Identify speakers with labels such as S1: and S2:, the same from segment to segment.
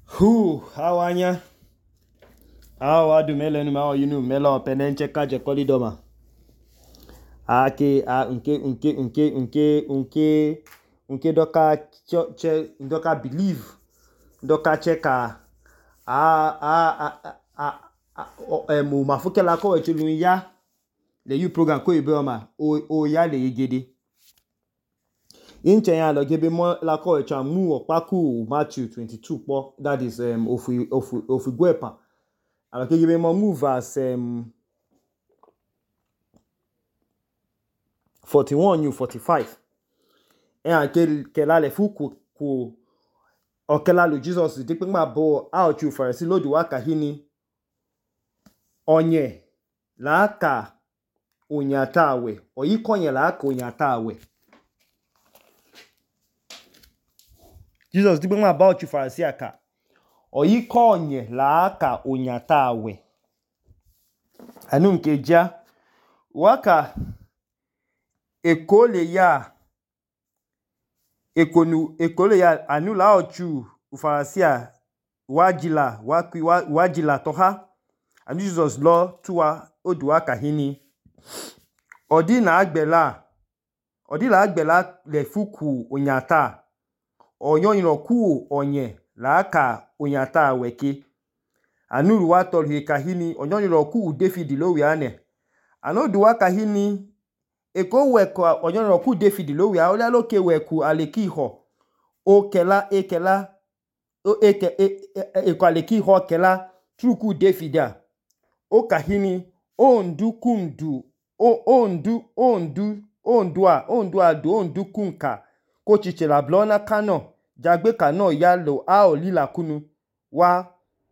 S1: Hawanya. How do melen ma you melo penenche kaje kolidoma. Ake unke doka doka believe doka cheka mafuke la ko echulu ya le you program ko ibe ma o ya le yegede. Inche ya lo gebe mo la ko echa mu opaku Matthew 22 po, that is ofu gwepa. Alors que gebe mo move verse 41 new 45. Et la le fu ku okela lo Jesus de pe ma bo a chu farisi lo du waka hini onye la aka onyatawe oyikonye la aka onyatawe. Jesus de pe ma ba chu farisi aka oyikonye la aka onyatawe. Anu nkeja waka ekole ya anu la ochu ufarasia wajila toha anu Jesus lo tuwa oduwa kahini odi la agbela le fuku onyata onyoyin ku onye la aka onyata weke anu ruwa tolhi kahini onyoyin ku David lo wi ane anu duwa kahini eko weku onyoyin ku David lo wi a ole loke weku aleki ho ekela eko aleki ho kela truku David a o kahini ondu kundu ondu kunka ko chichela blona kano jagbe kano ya lo a olila kunu wa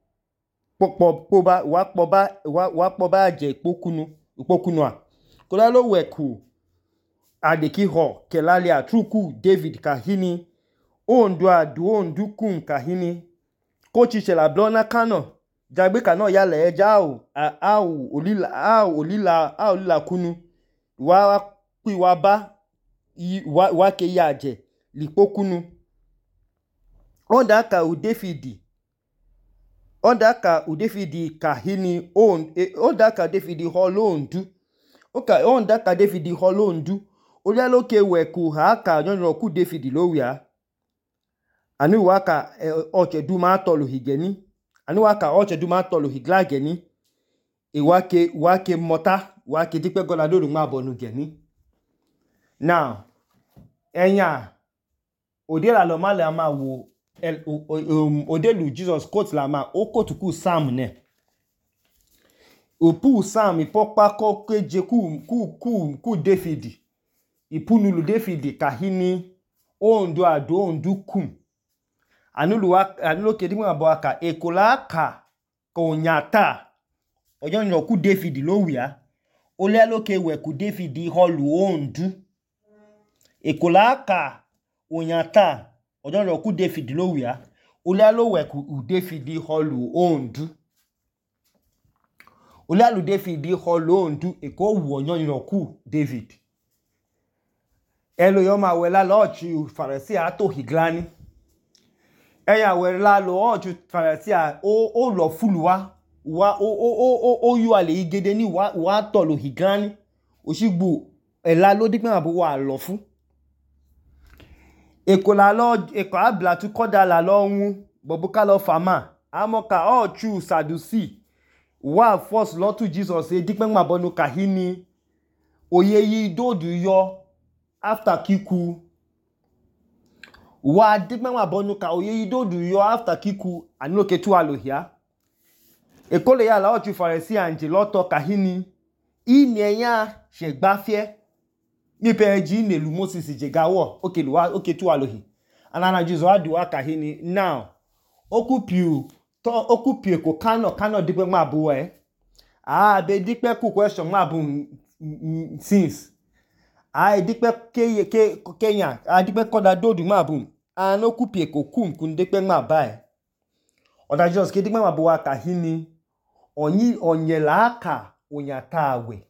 S1: poba je ipokunu a kola lo weku adeki ho kelali a truku David kahini ondu kunka hini ko chichela blona kano jagbe kano ya le eja olila kunu wa pi wa ba wa ke ya je lipokunu onda ka u David kahini onda ka David holondu oka onda ka David holondu olia loke weku ha ka nyonyo ku David lowia anu waka ochedu ma tolu higeni anu waka ochedu ma tolu higlageni wake mota wake dipe gola loru ma bonu geni. Now enya odela lo male ama wo odelu Jesus quote la ma o quote ku Psalm ne opu Psalm ipopa ko keje ku David ipunulu David kahini ondu kum anulu kedi ma bo aka ekola aka ko nyata onyo ku David lo wia ole loke we ku David holu ondu ekola aka onyata onyo ku David lo wia ole lo we ku David holu ondu ole lu David holu ondu eko wu onyo ku David elo yo ma wela lochi farisi ato higlani eya wela lo oju farisi o lo fuluwa o yu ale igede ni wa tolo higlani osigbu ela lo dipe ma bo wa lo fun eko abla tu koda la lo wu bobuka lo fama amoka ochu sadusi wa force lo tu Jesus e dipe ma bonu kahini oyeyi dodu yo after kiku wa dipe ma bonu ka oyeyi dodu yo after kiku anoke tu alohia ekole ya la ochu farisi anje loto kahini inenya shegbafie ni peji nelu Moses jegawo oke tu alohi anana Jesus adu akahini now okupiu ko kano dipe ma bo be dipe ku question ma bo since dipe Kenya dipe koda dodu ma bo an okupie ko kun dipe ma ba oda Jesus ke dipe ma bo akahini onyela aka onyatawe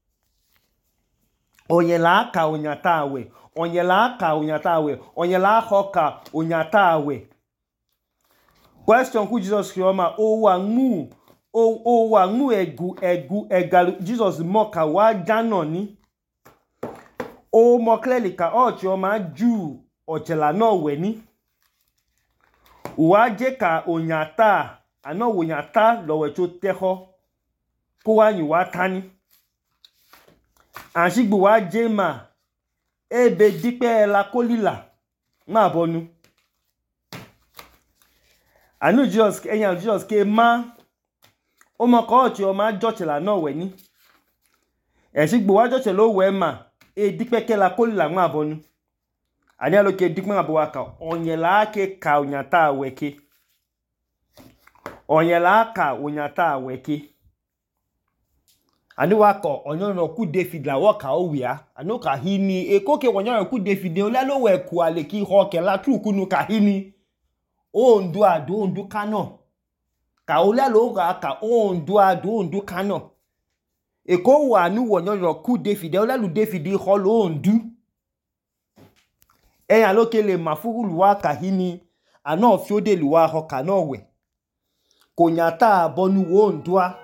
S1: onyela aka onyatawe onyela hoka onyatawe question ku Jesus Christ o wa mu egu egalu Jesus moka wa jano ni o mo clearly ka o chi o ma ju ochela no we ni wa je ka onyata ano wonyata lo we cho teho ko wa yin wa tani ansigbu wa je ma ebe dipe la kolila ma bonu anu Jesus ke ma o mo ko ti o ma jochela no we ni esigbu wa jochelo we ma e dipe ke la kolila ma bonu ani alo ke dipe ma bo wa ka onyela ke ka onyata weke onyela ka onyata weke ani wako onyono ku David la waka owia anu ka hini ekoke onyono ku David o lalo we ku ale ki hoke la truku nu ka hini o ndu ado ndu kano ka o lalo ka o ndu ado ndu kano eko wa nu onyono ku David o lalo David ho lo ndu eyan lo ke le mafuru wa ka hini ana fiode luwa ho ka no we konyata bonu wo ndua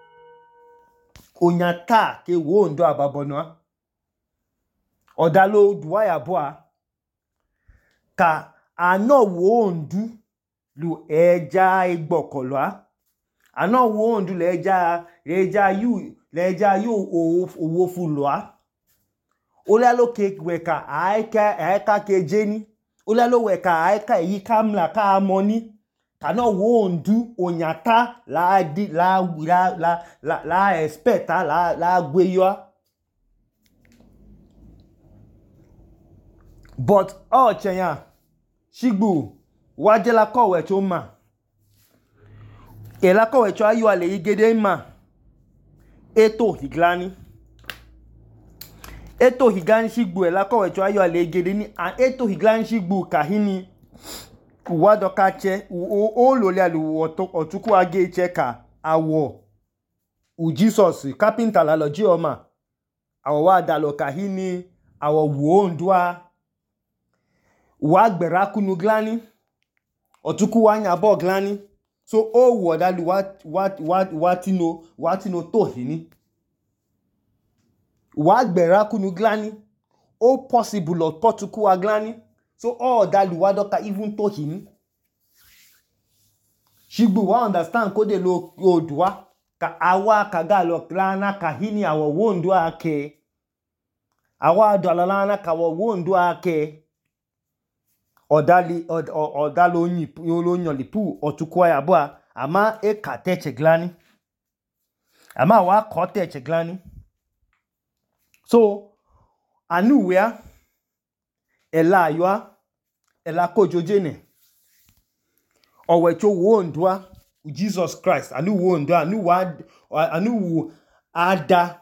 S1: onyata ke wo ndo ababonwa odalo duwa ya boa ka ano wo ndu lu eja igbokolo ano wo ndu leja yu owo fulwa olalo ke weka aika ke jeni olalo weka aika yi kamla ka amoni kano wo ndu onyata la expecta la gweyo but o chenya shigbu wajela kowe choma ela kowe cho ayu ale igede ma eto higlani shigbu ela kowe cho ayu ale igede ni eto higlani shigbu kahini uwadoka che o lole alu otuku age che ka awo u Jesus carpenter la loji oma awo wa dalo kahini awo wo ndua wa gbera kunu glani otuku wa nya bo glani so o wo dalu watino to hini wa gbera kunu glani o possible otuku wa glani so all that wadoka even to him shigbu wa understand ko de lo odua ka awa ka ga lo klana ka hini awo wondu ake awa dolalana ka wo wondu ake odalo nyi lo nyolipu otukwa ya boa ama e ka teche glani ama wa ko teche glani so anu wea ela yoa ela kojojene owecho wo ndua Jesus Christ anu wo ndua anu wo ada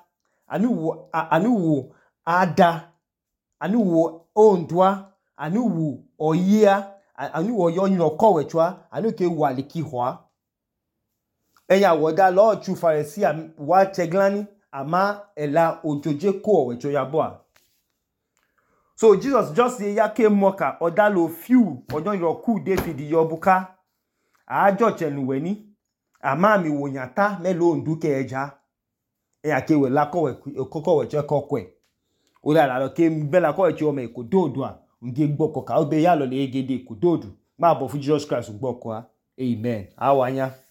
S1: anu wo ondua anu wo oyia anu wo yonyo kowechwa anu ke waliki hwa eya woda lo chu Pharisee wa cheglani ama ela ojoje ko owecho yaboa. So Jesus just say yake moka odalo few ojon yoku David yobuka ajo chenuwe ni ama mi wonyata melo nduke eja yake we la kowe kokowe che kokwe ola la ke bela kowe che o me ko dodo a nge gboko ka obe ya lo le egede ko dodo ma bo fu Jesus Christ gboko a amen awanya.